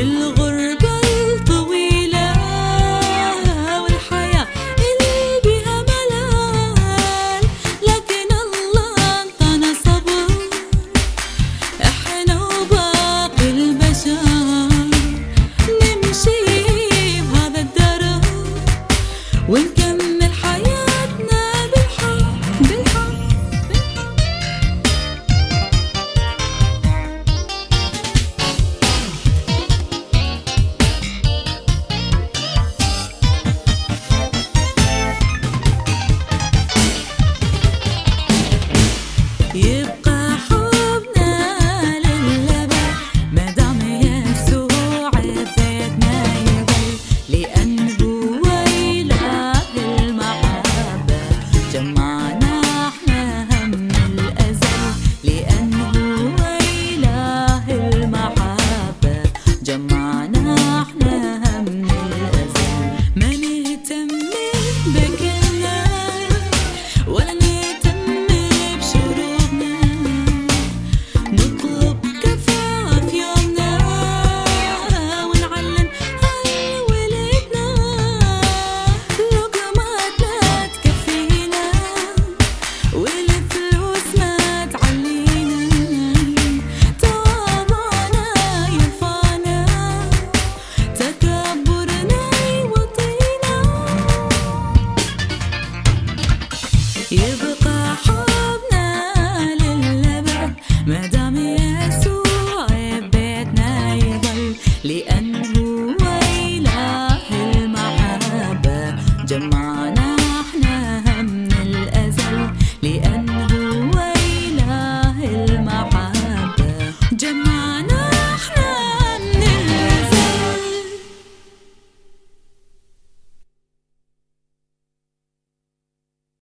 الغربة الطويلة والحياة اللي بيها ملال، لكن الله انطانا صبر احنا وباقي البشر نمشي بهذا الدرب ونكمل حياتنا بالحب بالحب. يبقى حبنا للأبد مادام يسوع بيتنا يظل، لأنه هو إله المحبة جمعنا احنا هم الأزل، لأنه هو إله المحبة جمعنا